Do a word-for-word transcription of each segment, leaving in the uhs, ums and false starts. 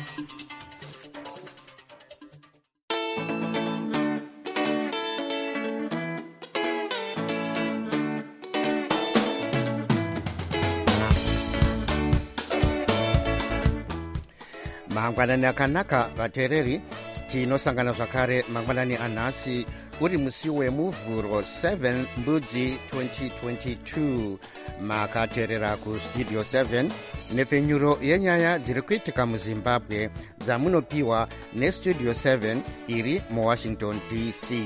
mangwanani akanaka vateereri, tinosangana zvakare mangwanani anhasi uri musi wemuvhuro seven mbudzi twenty twenty-two. makateerera kustudio seven nepfenyuro yenyaya dziri kuitika muzimbabwe dzamunopiwa nestudio seven iri muwashington D C.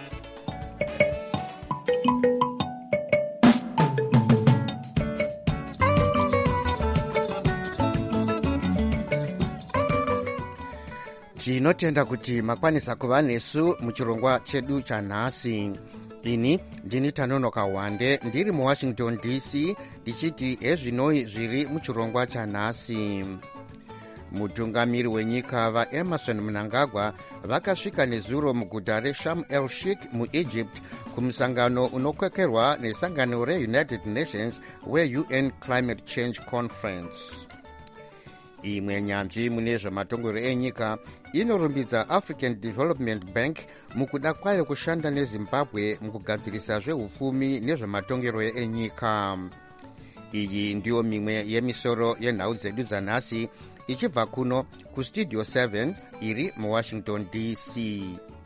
tinotenda kuti makwanisa kuva nesu muchirongwa chedu chanhasi. ini ndini Tanonoka Wande ndiri muwashington D C ndichiti ezvinoi zviri muchirongwa chanhasi. mutungamiri wenyika vaEmerson Mnangagwa vakasvika nezuro muguta reSharm el Sheikh muEgypt kumusangano unokwekerwa nesangano reUnited Nations we-U N Climate Change Conference. imwe nyanzvi mune zvematongero enyika inorumbidza African Development Bank mukuda kwayo kushanda neZimbabwe mukugadzirisa zveupfumi nezvematongero enyika. iyi ndiyo mimwe yemisoro yenhau dzedu dzanhasi ichibva kuno kustudio seven iri muwashington D C.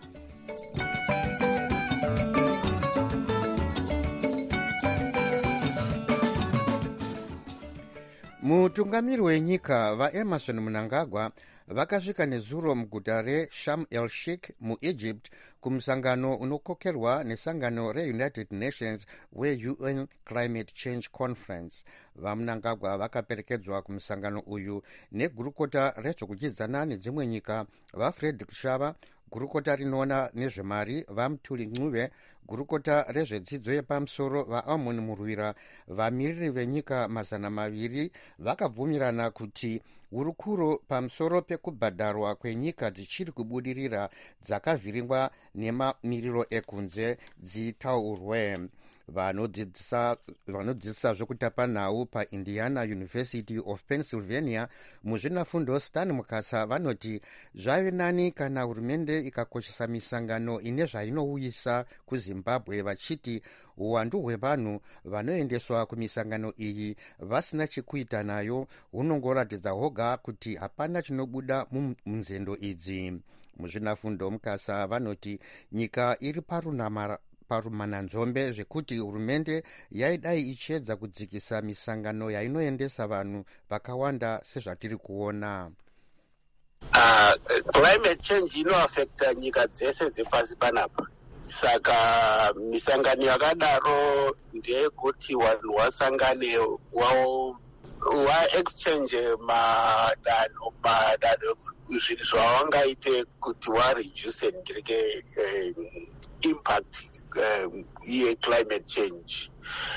mutungamiri wenyika vaEmerson Mnangagwa vakasvika nezuro muguta reSharm el Sheikh muEgypt kumusangano unokokerwa nesangano reUnited Nations we-U N Climate Change Conference. vaMnangagwa vakaperekedzwa kumusangano uyu negurukota rezvokuchidzana nedzimwe nyika vaFrederick Shava, gurukota rinoona nezvemari vaMthuli Ncube, gurukota rezvedzidzo yepamusoro vaAmon Murwira. vamiriri venyika mazana maviri vakabvumirana kuti hurukuro pamusoro pekubhadharwa kwenyika dzichiri kubudirira dzakavhiringwa nemamiriro ekunze dzitaurwe. vanodzidzisa zvekutapa nhau paIndiana University of Pennsylvania muzvinafundo Stan Mukasa vanoti zvave nani kana hurumende ikakoshesa misangano ine zvainouyisa kuZimbabwe, vachiti uwandu hwevanhu vanoendeswa kumisangano iyi vasina chekuita nayo hunongoratidza hoga kuti hapana chinobuda munzendo idzi. muzvinafundo Mukasa vanoti nyika iri parunamara parumananzombe zvekuti hurumende yaidai ichiedza kudzikisa misangano yainoendesa vanhu vakawanda sezvatiri kuona. Uh, climate change inoafekta nyika dzese dzepasi panapa, saka misangano yakadaro ndeyekuti vanhu vasangane wao waexchange madano madano zvinhu zvavangaite kuti wareduce ndireke uh, impact um, ye-climate change.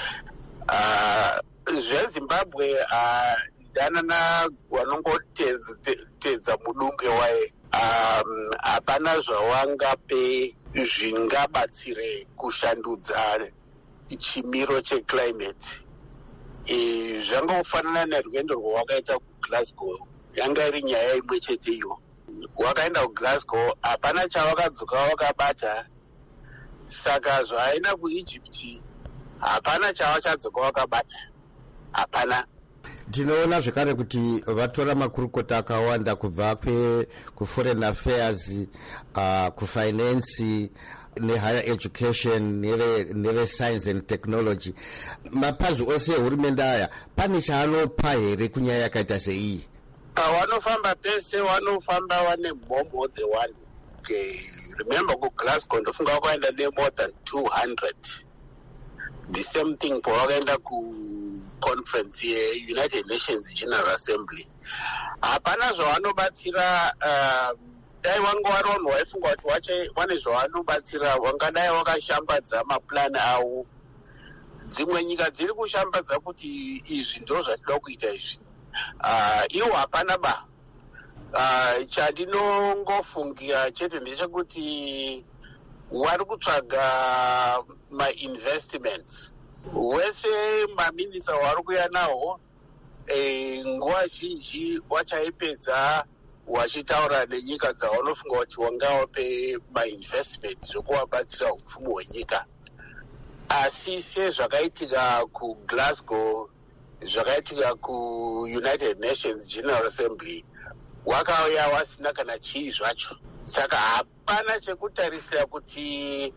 Uh, zveZimbabwe uh, danana vanongotedza mudungwe waye hapana um, zvawangape zvingabatsire kushandudza chimiro checlimate. E, zvangofanana nerwendo rwawakaita kuGlasgow, yanga iri nyaya imwe chete iyo. wakaenda kuGlasgow hapana chavakadzoka wakabata, saka zvaenda kuEgypt hapana chavachadzoka wakabata, hapana. tinoona zvekare kuti vatora makurukota akawanda kubva kuforeign affairs, uh, kufinance nehigher education neve-science and technology. mapazi ose ehurumende aya pane chaanopa here kunyaya yakaita seiyi? vanofamba pese vanofamba vane mhomho dzevanhu. Okay. Remember kuGlasgow ndofunga wakaenda ne-more than two hundred. The same thing pawakaenda ku-conference ye-United Nations General Assembly. hapana zvavanobatsira. uh, dai wanga wari vanhu vaifunga kuti vane zvavanobatsira, wangadai wakashambadza maplani avo. dzimwe nyika dziri kushambadza kuti izvi ndo zvatinoda kuita izvi. Uh, iwo hapana ba. Uh, chandinongofungira chete ndechekuti wari kutsvaga ma-investments. wese maminisa wari kuya nawo, e, nguva zhinji wachaipedza wachitaura nenyika dzavanofunga kuti wangawape mainvestment zvokuvabatsira upfumi hwenyika. Asi sezvakaitika kuGlasgow, zvakaitika kuUnited Nations General Assembly, wakauya wasina kana chii zvacho. Saka hapana chekutarisira kuti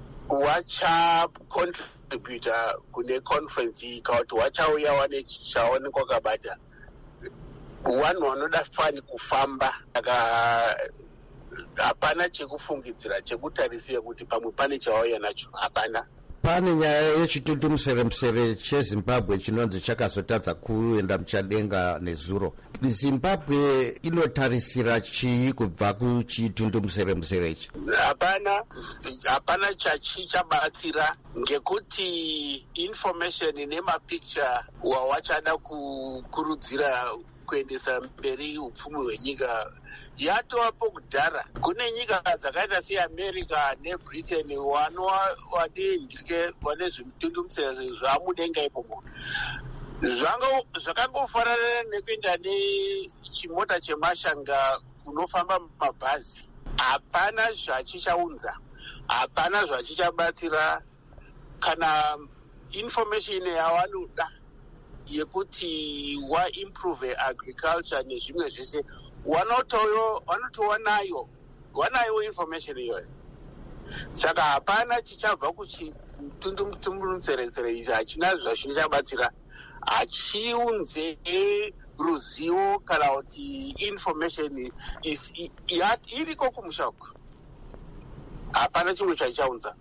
wachacontributa kune conference iyi kana kuti wachauya wane chaonekwa wakabata. Vanhu vanoda fani kufamba, saka hapana chekufungidzira chekutarisira kuti pamwe pane chawauya nacho, hapana. Pane nyaya yechitutumusere cheZimbabwe chinonzi chakazotadza kuenda muchadenga nezuro. Zimbabwe inotarisira chii kubva kuchitutumusere ichi? Hapana, hapana chachichabatsira, ngekuti information nemapicture wawachada kukurudzira kuendesa mberi upfumi hwenyika yatovapo kudhara. Kune nyika dzakaita seAmerica neBritain wanova wadendike wane zvimutundumutsere zvamudenga ipo munhu. Zvakangofanana nekuenda nechimota chemashanga kunofamba mabhazi. Hapana zvachichaunza, hapana zvachichabatsira. Kana information yavanoda yekuti waimprove agriculture nezvimwe zvese wanotoyo wanotowanayo wanayo information iyoyo. Saka hapana chichabva kuchitundumutsere ichi, hachina zvachinochabatsira, hachiunze ruzivo kana kuti information iriko kumusha uku. Hapana chimwe chaichaunza.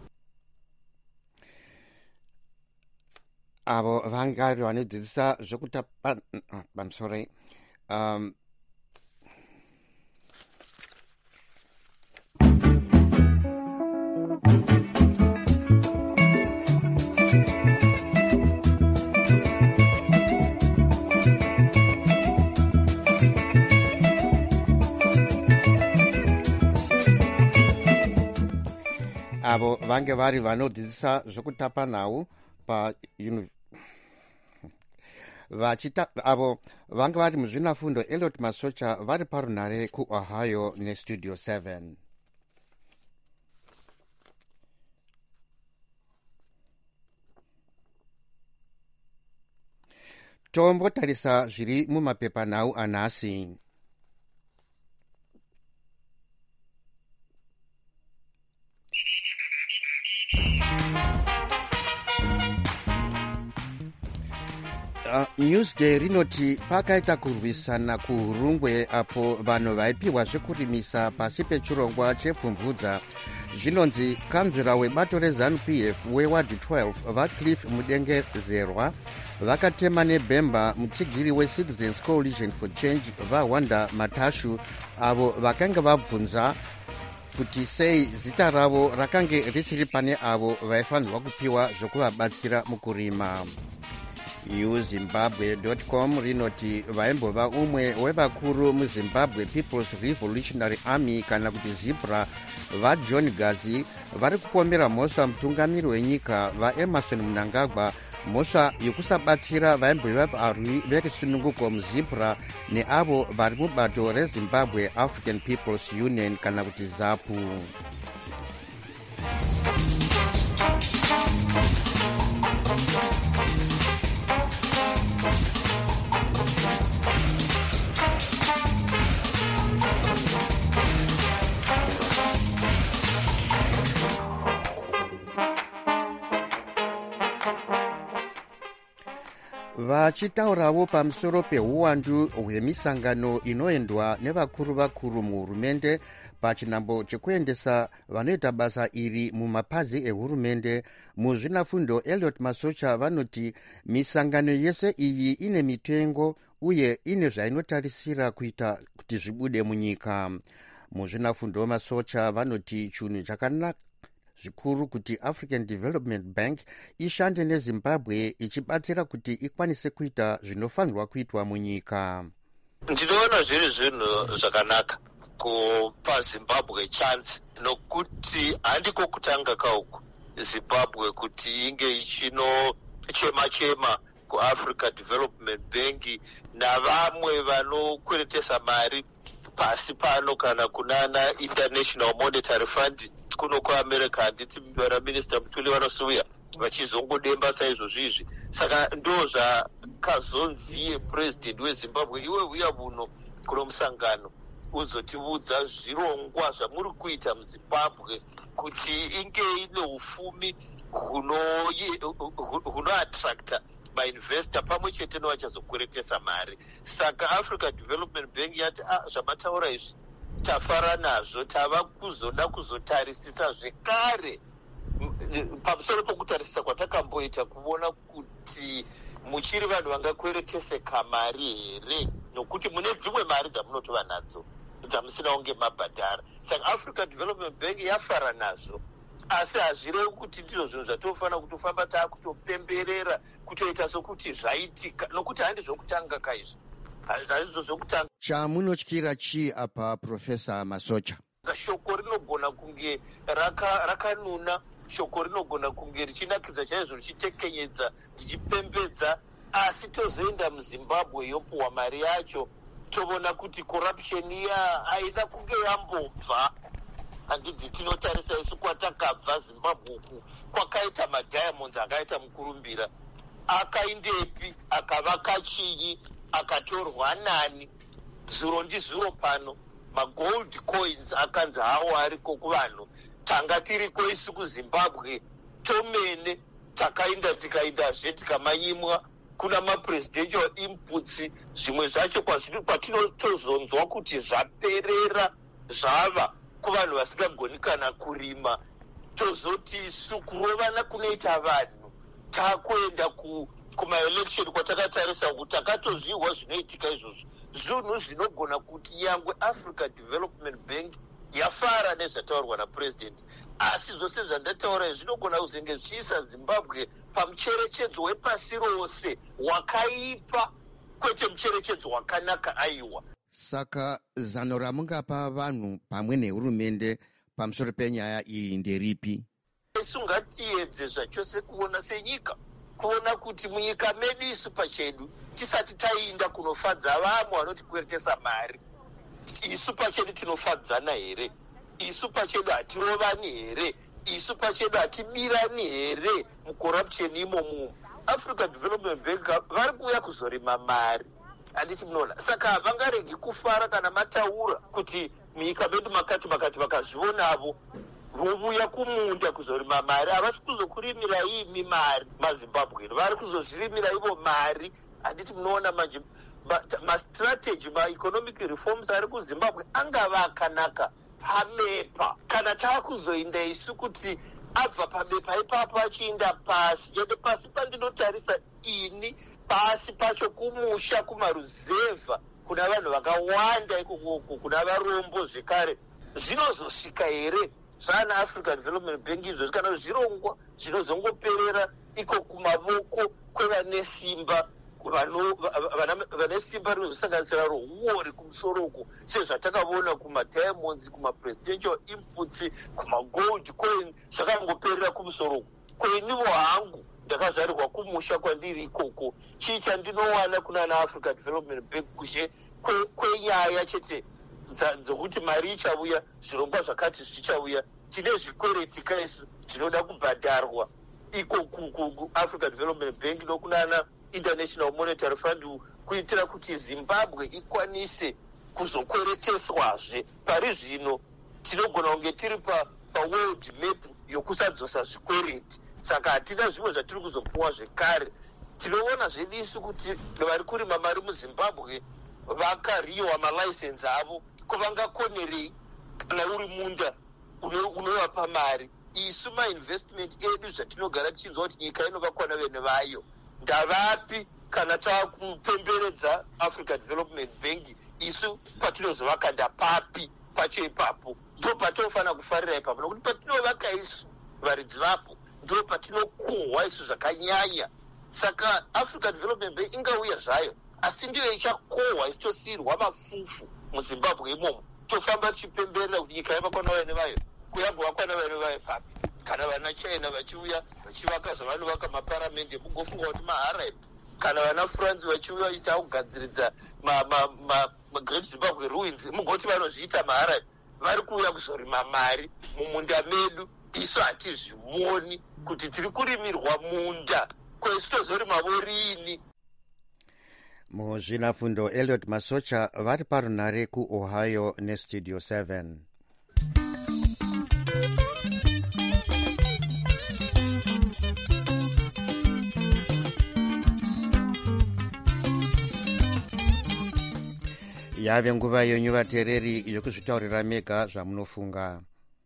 Avo vangari vanodzidzisa zvekutapa pamusoro um avo vange vari vanodzidzisa zvekutapa nhau pa vachita avo vanga vari muzvinafundo Elliot Masocha vari parunhare kuOhio neStudio seven. Tombotarisa zviri mumapepanhau anhasi. Uh, Newsday rinoti pakaita kurwisana kuHurungwe apo vanhu vaipiwa zvekurimisa pasi pechirongwa chepfumvudza. Zvinonzi kanzvera webato reZANU P F weward twelve vaCliff Mudengezerwa vakatema nebhemba mutsigiri weCitizens Coalition for Change vaWanda Matashu avo vakanga vabvunza kuti sei zita ravo rakange risiri pane avo vaifanirwa kupiwa zvokuvabatsira mukurima. new zimbabwe dot com rinoti vaimbova umwe wevakuru muZimbabwe People's Revolutionary Army kana kuti ZIPRA vaJohn Gazi vari kupomera mhosva mutungamiri wenyika vaEmerson Mnangagwa mhosva yokusabatsira vaimbova varwi verisununguko muZIPRA neavo vari mubato reZimbabwe African People's Union kana kuti ZAPU. Vachitaurawo pamusoro peuwandu hwemisangano inoendwa nevakuru vakuru muhurumende pachinambo chekuendesa vanoita basa iri mumapazi ehurumende. Muzvinafundo Elliot Masocha vanoti misangano yese iyi ine mitengo uye ine zvainotarisira kuita kuti zvibude munyika. Muzvinafundo Masocha vanoti chinhu chakanaka zvikuru kuti African Development Bank ishande neZimbabwe ichibatsira kuti ikwanise kuita zvinofanirwa kuitwa munyika. Ndinoona zviri zvinhu zvakanaka kupa Zimbabwe chance nokuti handiko kutanga kauku Zimbabwe kuti inge ichino chema chema kuAfrica Development Bank navamwe vanokweretesa mari pasi pano kana kunana International Monetary Fund kuno kuAmerica, handiti varaminista Mutuli vanosiuya vachizongodemba saizvozvo izvi. Saka ndo zvakazonziye president weZimbabwe, iwe uya muno kuno musangano uzotiudza zvirongwa zvamuri kuita muZimbabwe kuti inge ine ufumi hunoattracta mainvestor pamwe chete nevachazokweretesa mari. Saka Africa Development Bank yati ah, zvamataura izvi tafara nazvo, tava kuzoda kuzotarisisa zvekare pamusoro pokutarisisa kwatakamboita kuona kuti muchiri vanhu vangakwereteseka mari here, nokuti mune dzimwe mari dzamunotova nadzo dzamusina kunge mabhadhara. Saka Africa Development Bank yafara nazvo, asi hazvirevi kuti ndizvo zvinhu zvatofanira kutofamba taakutopemberera kutoita sokuti zvaitika, nokuti handi zvokutanga kaizvo, hazvizvo zvokutanga. Chamunotyira chii apa Profesa Masocha? Shoko rinogona kunge rakanuna, raka shoko rinogona kunge richinakidza chaizvo, richitekenyedza, richipembedza, asi tozoenda muZimbabwe yopuwa mari yacho toona kuti corruption iya haina kunge yambobva. Handidzi tinotarisa isu kwatakabva Zimbabwe uku kwakaita madiamonds akaita mukurumbira, akaindepi, akavaka chii, akatorwa nani, zuro ndizuro pano magold coins akanzi hawo ariko kuvanhu. Tanga tiriko isu kuZimbabwe tomene takainda tikaindazve tikamanyimwa kuna mapresidential inputs, zvimwe zvacho kwatinotozonzwa kuti zvaperera zvava kuvanhu vasingagoni kana kurima, tozoti isu kurovana kunoita vanhu takuenda ku kumaelection kwatakatarisa kuti takatozviwa zvinoitika izvozvo, zvinhu zvinogona kuti yangwe Africa Development Bank yafara nezvataurwa napresident, asi zvose zvandataura izvi zvinogona kuzenge zvichiisa Zimbabwe pamucherechedzo wepasi rose wakaipa, kwete mucherechedzo wakanaka aiwa. Saka zano ramungapa vanhu pamwe nehurumende pamusoro penyaya iyi nderipi? Isu ngatiedze zvachose kuona senyika, kuona kuti munyika medu isu pachedu tisati tainda kunofadza vamwe vanotikweretesa mari, isu pachedu tinofadzana here? Isu pachedu hatirovani here? Isu pachedu hatibirani here mucorruption imomo? Africa Development Bank vari kuuya kuzorima mari, handiti munoona. Saka havangaregi kufara kana mataura kuti munyika medu makati makati vakazvionavo vovuya kumunda kuzorima mari. Havasi kuzokurimira imi mari maZimbabwe, vari kuzozvirimira ivo mari. Handiti munoona manje mastrategy maeconomic reforms ari kuZimbabwe angava akanaka pabepa, kana taakuzoinda isu kuti abva pabepa ipapo achiinda pasi, yende pasi pandinotarisa ini, pasi pacho kumusha kumaruzevha kuna vanhu vakawanda ikoko, kuna varombo zvekare, zvinozosvika here zvana Africa Development Bank izvozvi, kana zvirongwa zvinozongoperera iko kumavoko kwevane simba, vane simba rinozosanganisira rohuori kumusoro uko, sezvatakavona kumadiamonds, kumapresidential inputs, kumagold coin, zvakangoperera kumusoro uko. Kwenivo hangu ndakazvarirwa kumusha kwandiri ikoko, chii chandinowana kunana Africa Development Bank kushe kwenyaya chete dzokuti mari ichauya, zvirongwa zvakati zvichauya, tine zvikwereti kaisu zvinoda kubhadharwa iko kuAfrica Development Bank nokunana International Monetary Fund, kuitira kuti Zimbabwe ikwanise kuzokwereteswazve. Pari zvino tinogona kunge tiri pa, pa world map yokusadzosa zvikwereti, saka hatina zvimwe zvatiri kuzopuwa zvekare. Tinoona zvedu isu kuti vari kurima mari muZimbabwe vakariwa malicense avo, kuvangakonerei kana uri munda unovapa mari. Isu mainvestment edu zvatinogara tichinzwa kuti nyika inovakwana vene vayo ndavapi kana taakupemberedza Africa Development Bank, isu patinozovaka ndapapi pacho ipapo, ndo patinofanira kufarira ipapo, nokuti patinovaka isu varidzi vapo ndo patinokohwa isu zvakanyanya. Saka Africa Development Bank ingauya zvayo, asi ndiyo ichakohwa isu tosiyirwa mafufu muZimbabwe imomo, tofamba tichipemberera kuti nyika yavakwana vene vayo, kuyambovakwana vene vayo papi. Kana vana China vachiuya vachivaka zvavanovaka maparamende, mungofunga kuti mahara ipo. Kana vana France vachiuya vachita kugadziridza ma, ma, ma Great Zimbabwe Ruins mugoti vanozviita maharani vari kuuya kuzorima mari mumunda medu, isu hatizvioni kuti tiri kurimirwa munda kwesi tozorima vorini. muzvinafundo Elliot Masocha vari parunare kuOhio nestudio seven. yave nguva yenyu vateereri yokuzvitaurira mega zvamunofunga.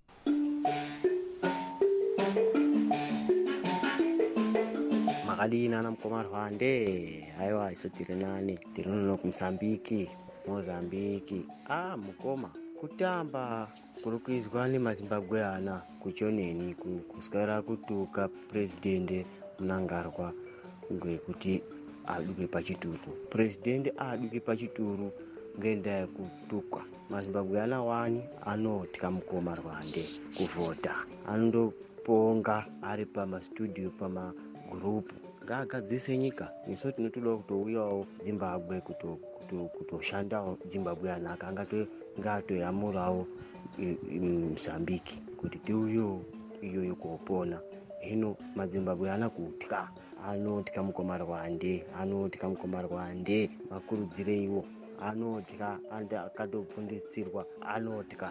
Makadini ana mukoma Rwande, haiwa isu tiri nani, tiri uno kuMozambiki, Mozambiki. Ah, mukoma kutamba kuri kuizwa nemazimbabweana kuchoneni kuswera kutuka president Mnangagwa ngekuti aduke pachituru. President aduke pachituru ngendaa yekutukwa. Mazimbabweana wani anotya mukoma Rwande kuvhota, anondoponga ari pamastudio pama gurupu ngaagadzise nyika. Isu tinotoda kutouyawo Zimbabwe kutoshandawo Zimbabwe anaka, ngatoyamurawo Mozambiki kuti tiuyewo iyoyo kopona. Hino mazimbabwe ana kutya, anotya mukoma Rwande, anotya mukoma Rwande, makurudzireiwo anotya, akatopfundisirwa anotya.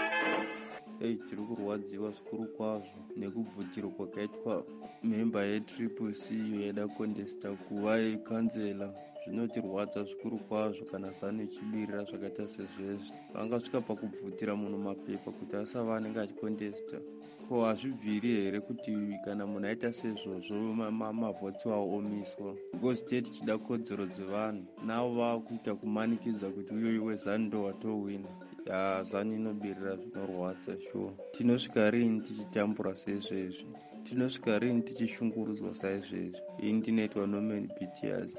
Ei, tiri kurwadziwa zvikuru kwazvo nekubvutirwa kwakaitwa memba yetriple C iyo yaida kondesta kuva yekanzela. Zvinotirwadza zvikuru kwazvo kana zano ichibirira zvakaita sezvezvi. Vangasvika pakubvutira munhu mapepa kuti asava anenge achikondesta. Ko hazvibviri here kuti kana munhu aita sezvozvo mavhotsi wawo omiswa? Because tete tichida kodzero dzevanhu, navo vakuita kumanikidza kuti uyoyo wezanu ndo watowina. Ya zani inobirira zvinorwadza shuwa. Tinosvika rini tichitambura saizvezvi? Tinosvika rini tichishungurudzwa saizvezvi? Ini ndinoitwa Norman Bitias.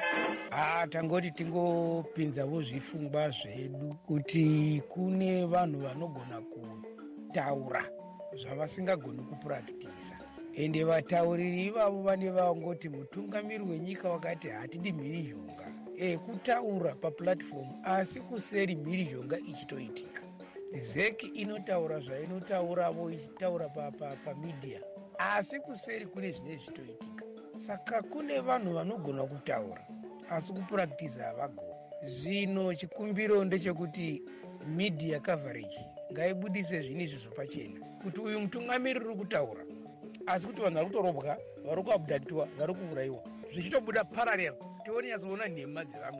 Ah, tangoti tingopinzawo zvifungwa zvedu kuti kune vanhu vanogona kutaura zvavasingagoni kupuractisa, ende vatauriri ivavo vane vangoti mutungamiri wenyika wakati hatidi mhirizhonga e kutaura paplatform, asi kuseri mhirizhonga ichitoitika. Zeki inotaura zvainotauravo ichitaura pamedia, asi kuseri kune zvine zvitoitika. Saka kune vanhu vanogona kutaura asi kupuractisa havagoni. Zvino chikumbiro ndechekuti media coverage ngaibudise zvinhu izvi zvopachena, kuti uyu mutungamiri uri kutaura asi kuti vanhu vari kutorobwa, vari kuabhudakitiwa, vari kuurayiwa, zvichitobuda parallel, tione nyatsoona nhema dzevamwe.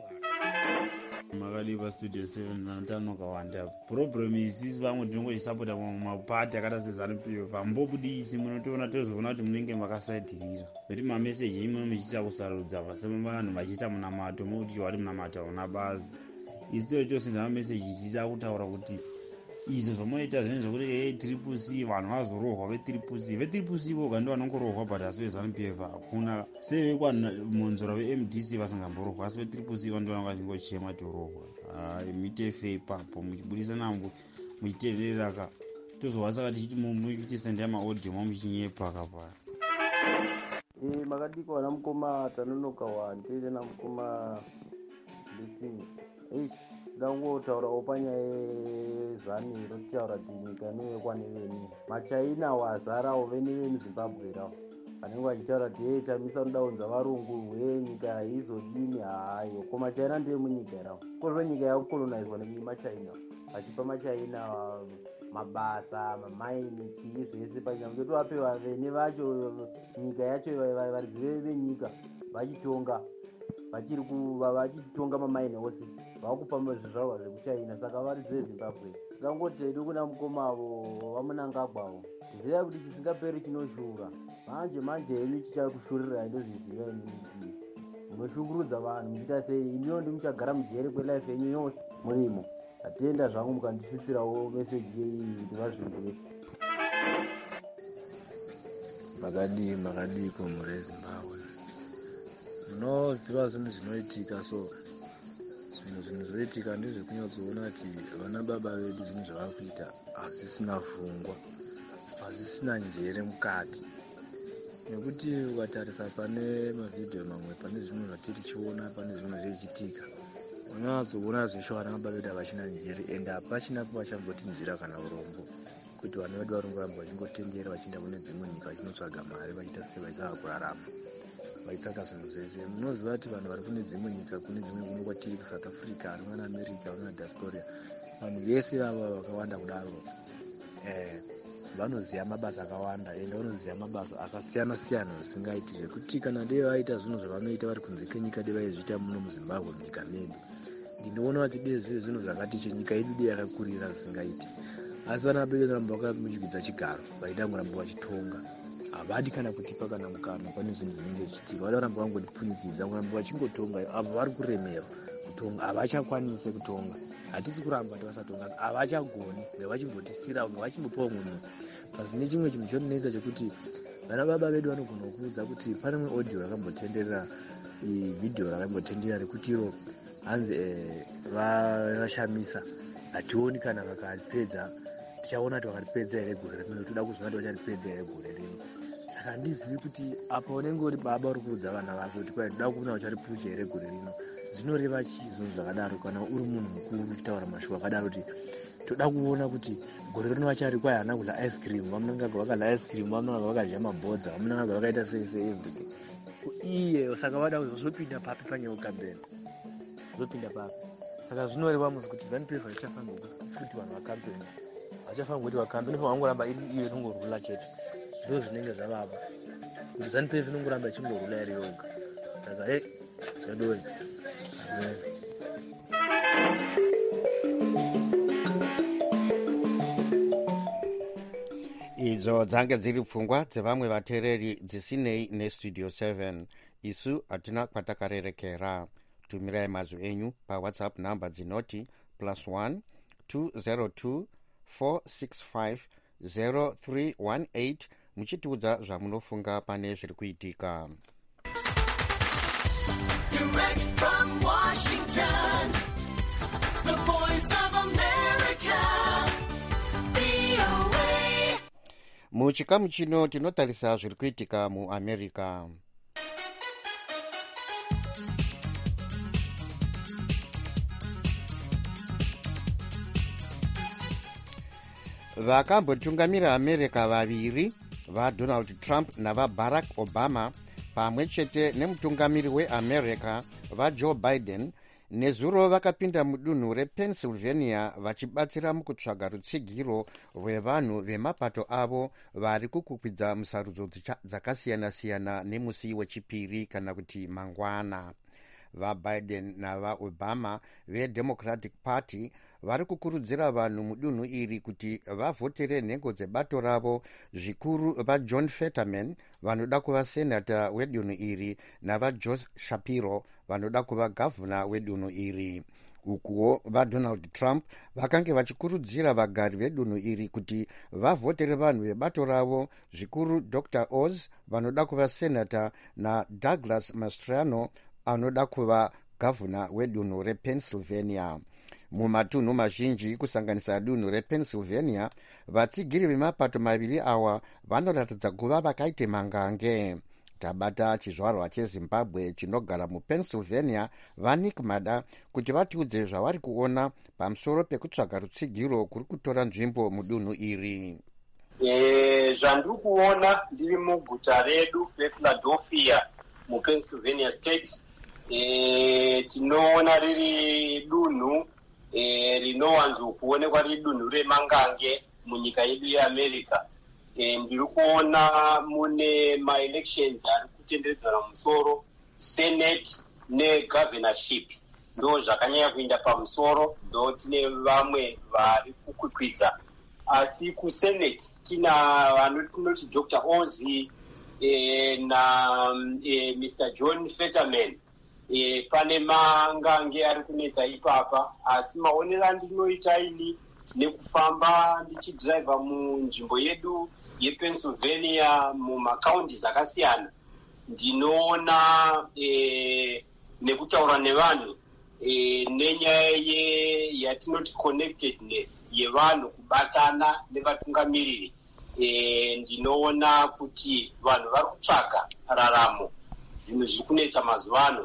Makadiva studio seven nantano kawanda. Problem isisi vamwe tinongochisapota mamwe mapati akada seZanu P F ambobudisi, munotoona tozoona kuti munenge makasaitirira kuti mameseji imwe muchiita kusarudza vasema vanhu vachiita munamato mokuti wari munamato hauna basi. Isi chose ndamameseji ichiita kutaura kuti izvo zvomoita zvinhu zvokuti hey, triple C vanhu vazorohwa vetriple C vetriple C voga ndo vanongorohwa but asi veZanu P F hakuna. Sevemunzora veM D C vasingamborohwa asi vetriple C vandu vanenge vachingochema torohwa. Mitefe ipapo muchibudisa nambo muchiteerera ka tozova saka tichiti muchisendea maaudio muchinyepa kapara. Eh, makadiko wana mukoma Tanonoka Wande na mukoma Blessing. Eh, dangotaura opanya ezani rotaura kuti nyika inoyekwa neveni machaina wazarawo vene vemuzimbabwe rawo vanenge vachitaura kuti hey, tamisa nodaunza varungu we nyika izodini. Hayo ko machaina ndiye munyika rawo korwe nyika yakukolonizwa nemachaina vachipa machaina mabasa mamaini chii zvese panyama kuti vape vavene vacho nyika yacho varidzi venyika vachitonga vachiri vachitonga mamaini ose vakupamba zvizvarwa zvekuchaina. Saka varidzi veZimbabwe ngangoti hedu kuna mukomavo vaMnangagwawo tiziva kuti chisingaperi chinoshura. Manje manje henyu chichakushurira ndozviziva inini munoshungurudza vanhu muchiita sei? Iniwo ndi muchagara mujere kwelife yenyu yose murimo. Atenda zvangu mukandisvitsirawo meseji iyi kuti vazvingure. Makadii makadii komure Zimbabwe, munoziva zvinhu zvinoitika, so zvinhu zvinhu zvoitika ndezvekunyatsoona kuti vana baba vedu zvinhu zvavari kuita hazvisina pfungwa, hazvisina njere mukati. Nekuti ukatarisa pane mavhidhiyo mamwe, pane zvinhu zvatiri tichiona, pane zvinhu zvichiitika, unatsoona zveshe vana baba vedu havachina njere ende hapachina pavachamboti njira kana urombo kuti vana vedu vari kuramba vachingotendera vachienda kune dzimwe nyika vachinotsvaga mari vachiita se vaisava kurarama vaitsvaka zvinhu zvese. Munoziva kuti vanhu vari kune dzimwe nyika kune dzimwe kuno kwatiri kuSouth Africa vari kuna America vari kuna diaspora vanhu vese vava vakawanda kudaro eh vanoziva mabasa akawanda ende vanoziva mabasa akasiyana siyana zvisingaiti zvekuti kana dei vaita zvinhu zvavanoita vari kunze kenyika dei vaizviita muno muZimbabwe munyika medu. Ndinoona kuti dei zviri zvinhu zvakati chenyika yedu dei yakakurira zvisingaiti asi vana vedu varamba vakamuchigidza chigaro vaida kuramba vachitonga havadi kana kutipa kana mukana pane zvinhu zvinenge zvichiitika vada kuramba vangotipfunikidza kuramba vachingotonga avo vari kuremera kutonga havachakwanise kutonga hatisi kuramba kuti vasatonga havachagoni ngavachimbotisira ngavachimbopawo munhu pasine chimwe chinhu chonetsa chekuti vana baba vedu vanogona kuudza kuti pane mwe audio rakambotenderera video rakambotenderera rekuti iro hanzi vashamisa hationi kana vakaripedza tichaona kuti vakaripedza here gore rino toda kuzona kuti vacharipedza here gore rino. Saka handizivi kuti apa unenge uri baba uri kuudza vana vake kuti kwai toda kuona vacharipucha here gore rino zvinoreva chii zvinhu zvakadaro kana uri munhu mukuru uchitaura mashoko akadaro kuti toda kuona kuti gore rino vachari kwai hana kudla ice cream vamunanga vakadla ice cream vamunanga vakadya mabhodza vamunanga vakaita sei sei everything iye saka vada kuzopinda papi panyeuka mberi zopinda papi. Saka zvinoreva muzi kuti ZANU-P F haichafanirwa kuti vanhu vakampeni hachafanirwa kuti vakampeni ifa vangoramba iri iyo inongorula chete ndo zvinenge zvavava kuti ZANU-P F inongoramba ichingorula iri yoga. Saka he zvadoi idzo dzange dziri pfungwa dzevamwe vateereri dzisinei nestudio seven. Isu hatina kwatakarerekera. Tumirai mazwi enyu pawhatsapp namba dzinoti plus one two zero two four six five zero three one eight muchitiudza zvamunofunga pane zviri kuitika. Direct from Washington, the voice of America, V O A. Muchikamu chino tinotarisa zviri kuitika muAmerica. Vakambotungamira America vaviri vaDonald Trump navaBarack Obama pamwe chete nemutungamiri weAmerica vaJoe Biden nezuro vakapinda mudunhu rePennsylvania vachibatsira mukutsvaga rutsigiro rwevanhu vemapato avo vari kukukwidza musarudzo dzakasiyana-siyana nemusi wechipiri kana kuti mangwana. VaBiden navaObama veDemocratic Party vari kukurudzira vanhu mudunhu iri kuti vavhotere nhengo dzebato ravo, zvikuru vaJohn Fetterman vanoda kuva senata wedunhu iri navaJosh Shapiro vanoda kuva gavhuna wedunhu iri. Ukuwo vaDonald Trump vakange vachikurudzira vagari vedunhu iri kuti vavhotere vanhu vebato ravo, zvikuru Doctor Oz vanoda kuva senata naDouglas Mastriano anoda kuva gavhuna wedunhu rePennsylvania. Mumatunhu mazhinji kusanganisa dunhu rePennsylvania, vatsigiri vemapato maviri awa vanoratidza kuva vakaite mangange. Tabata chizvarwa cheZimbabwe chinogara muPennsylvania vaNick Mada kuti vatiudze zvavari kuona pamusoro pekutsvaga rutsigiro kuri kutora nzvimbo mudunhu iri. E, zvandiri kuona ndiri muguta redu rePhiladelphia muPennsylvania State. E, tinoona riri dunhu e, rinowanzokuonekwa riri dunhu remangange munyika yedu yeAmerica. E, ndiri kuona mune ma-elections ari kutenderedzana musoro Senate negovernorship ndo zvakanyanya kuenda pamusoro, ndo tine vamwe vari kukwikwidza. Asi kuSenate tina vanoti Doctor Ozzy e, na e, Mister John Fetterman. E, pane mangange ari kunetsa ipapa, asi maonero andinoita ini tine kufamba ndichidhiraivha munzvimbo yedu yePennsylvania mumakaunti dzakasiyana, ndinoona e, nekutaura nevanhu e, nenyaya yatinoti connectedness yevanhu kubatana nevatungamiriri. E, ndinoona kuti vanhu vari kutsvaga raramo, zvinhu zviri kunetsa mazuva ano.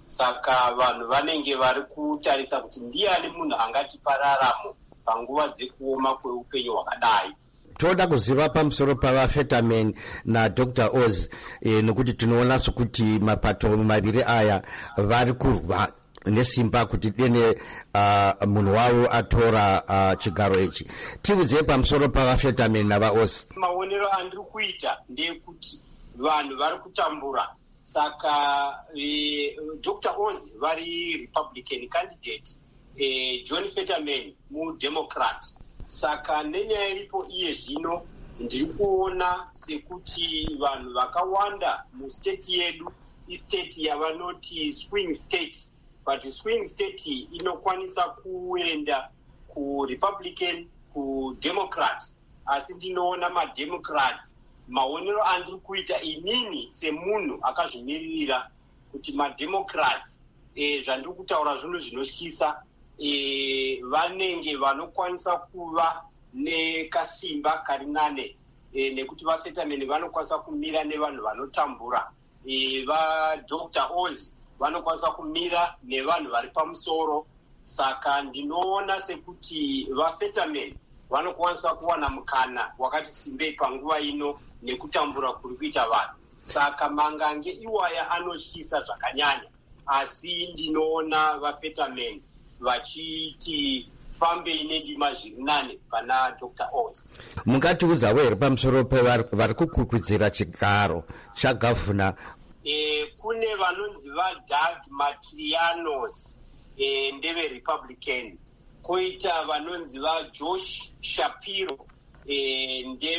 saka vanhu vanenge vari kutarisa kuti ndiani munhu angatipa raramo panguva dzekuoma kweupenyu hwakadai. Toda kuziva pamusoro pavafetamin na Doctor Oz e, nekuti tinoona sokuti mapato maviri aya vari kurwa nesimba kuti dene uh, munhu wavo atora uh, chigaro ichi. Tiudzei pamusoro pavafetamin navaOz. Maonero andiri kuita ndeyekuti vanhu vari kutambura, saka e, Doctor Oz vari Republican candidate, e, John Fetterman mudemocrat. Saka nenyaya iripo iye zvino ndiri kuona sekuti vanhu vakawanda mustate yedu istate yavanoti swing state, but swing state inokwanisa kuenda kuRepublican kuDemocrat, asi ndinoona mademocrats, maonero andiri kuita inini semunhu akazvimiririra kuti mademocrats e, zvandiri kutaura zvinhu zvinotyisa, E, vanenge vanokwanisa kuva nekasimba kari nane, e, nekuti vafetamin vanokwanisa kumira nevanhu vanotambura, e, vaDoctor Oz vanokwanisa kumira nevanhu vari pamusoro. Saka ndinoona sekuti vafetamin vanokwanisa kuwana mukana wakati simbei panguva ino nekutambura kuri kuita vanhu. Saka mangange iwaya anotyisa zvakanyanya, asi ndinoona vafetamin vachiti fambei nedima zviri nane pana Doctor Oz. Mungatiudzawo here pamusoro pevari kukwikwidzira chigaro chagavhuna? E, kune vanonzi vaDoug Mastrianos, e, ndeveRepublican, koita vanonzi vaJosh Shapiro, e,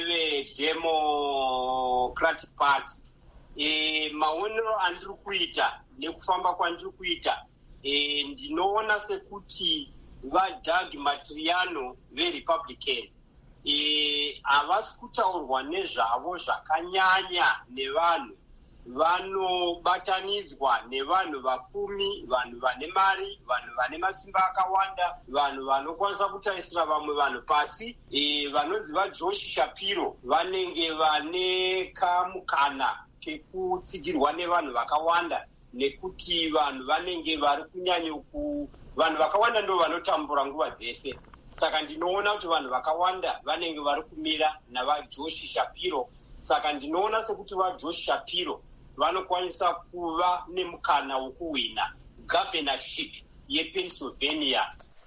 ndeveDemocratic Party. E, maonero andiri kuita nekufamba kwandiri kuita, E, ndinoona sekuti vaDoug Mastriano veRepublican e, havasi kutaurwa nezvavo zvakanyanya nevanhu, vanobatanidzwa nevanhu vapfumi, vanhu vane mari, vanhu vane masimba akawanda, vanhu vanokwanisa kutarisira vamwe vanhu pasi. E, vanonzi vaJosh Shapiro vanenge vane kamukana kekutsigirwa nevanhu vakawanda, nekuti vanhu vanenge vari kunyanya ku vanhu vakawanda ndo vanotambura nguva dzese. Saka ndinoona kuti vanhu vakawanda vanenge vari kumira navaJosh Shapiro. Saka ndinoona sekuti vaJosh Shapiro vanokwanisa kuva nemukana wokuwina governorship yePennsylvania.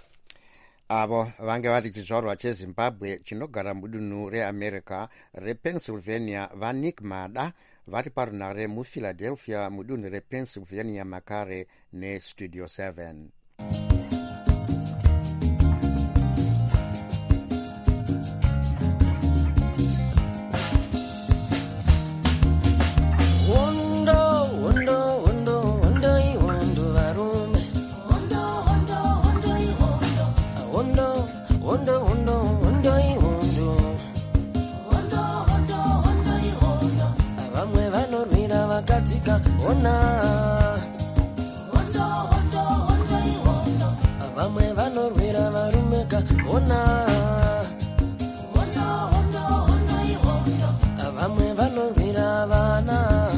Avo vange vari chizvarwa cheZimbabwe chinogara mudunhu reAmerica rePennsylvania vaNick Mada vari parunare muPhiladelphia mudunhu rePennsylvania makare neStudio seven. Vamwe vanorwira varumeka ona, vamwe vanorwira vana.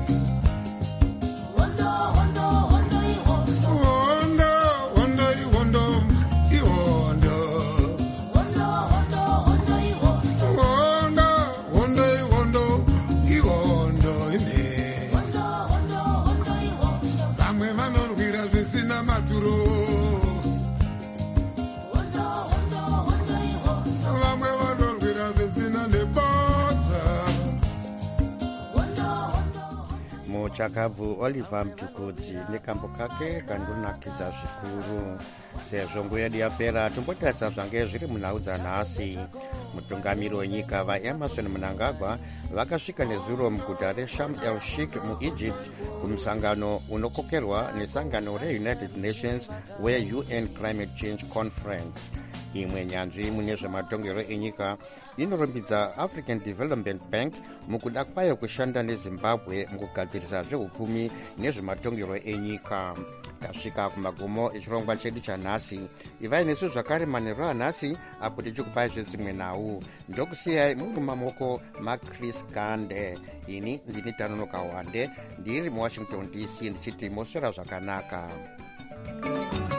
Muchakabvu Oliver Mtukudzi nekambo kake kandonakidza zvikuru. Sezvo nguva yedu yapera, tombotaridza zvange zviri munhau dzanhasi. Mutungamiri wenyika vaEmerson Mnangagwa vakasvika nezuro muguta reSharm el Sheikh muEgypt kumusangano unokokerwa nesangano reUnited Nations we-U N Climate Change Conference. Imwe nyanzvi mune zvematongero enyika inorumbidza African Development Bank mukuda kwayo kushanda neZimbabwe mukugadzirisa zvehupfumi nezvematongero enyika. Tasvika kumagumo echirongwa chedu chanhasi. Ivai nesu zvakare manheru anhasi apo tichikupai zvedzimwe nhau nhau. Ndokusiyai muri mumamoko maChris Gande. Ini ndini Tanonoka Wande ndiri muWashington D C ndichiti moswera zvakanaka.